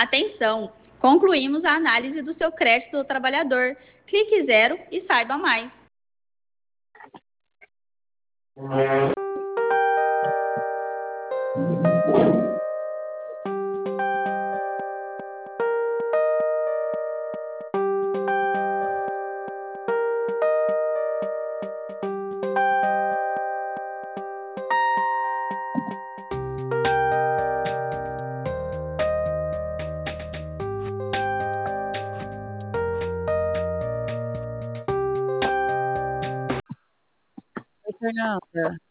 Atenção! Concluímos a análise do seu crédito do trabalhador. Clique zero e saiba mais. Oi, Fernanda.